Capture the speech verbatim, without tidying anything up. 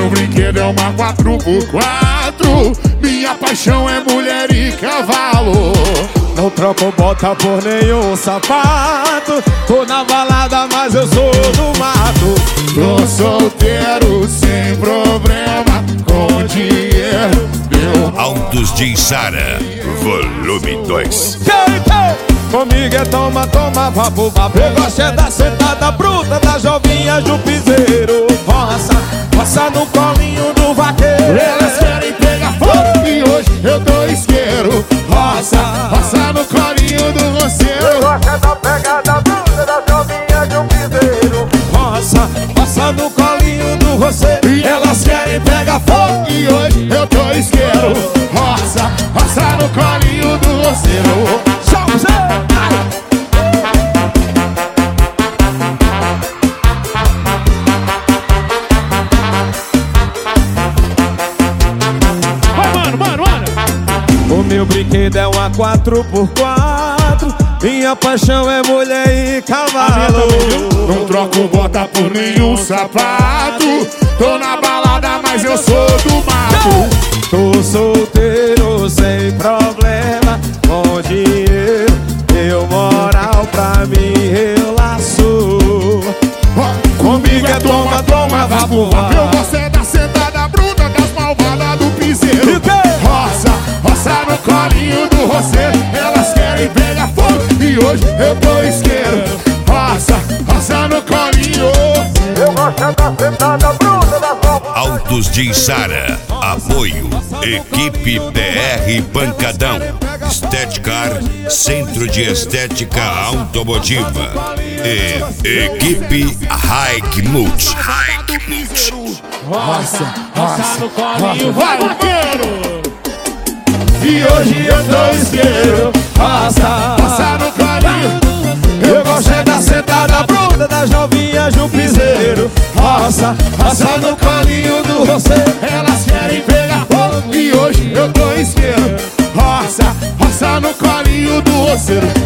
meu brinquedo é uma quatro por quatro. Minha paixão é mulher e cavalo. Não troco bota por nenhum sapato. Tô na balada, mas eu sou do mato. Tô solteiro, sem problema, com dinheiro, meu. Autos de Içara, volume dois. Comigo é toma, toma, vapo, vapo. Eu gosto é da sentada bruta, da jovinha do piseiro. Roça, roça no colinho do vaqueiro. Elas querem pegar fogo e hoje eu tô isqueiro. Roça, roça no colinho do roceiro. Eu gosto é da pegada bruta, da jovinha do piseiro. Roça, roça no colinho do roceiro. E elas querem pegar fogo e hoje eu tô isqueiro. Roça, roça no colinho do roceiro. O meu brinquedo é uma quatro por quatro. Minha paixão é mulher e cavalo. Não troco bota por nenhum sapato. Tô na balada, mas eu sou do mato. Tô solteiro, sem problema, com dinheiro, eu moral pra mim relaxo. Comigo é toma, toma, vapo, vapo. Eu gosto é da sentada bruta, das malvadas do piseiro. Roça, roça no colinho do roceiro. Elas querem pegar fogo e hoje eu tô isqueiro. Roça, roça no colinho. Eu gosto é da sentada bruta, das malvadas. Autos de Içara, apoio, equipe P R Pancadão, Estética, Centro de Estética Automotiva e equipe Hike Multi. Roça, roça no colinho, vai vaqueiro! E hoje eu tô isqueiro. Roça, roça no colinho. Eu gosto é da sentada bruta, das novinhas do piseiro. Roça, roça no colinho do roceiro. Elas querem pegar fogo e hoje eu tô isqueiro. Roça, roça no colinho do roceiro.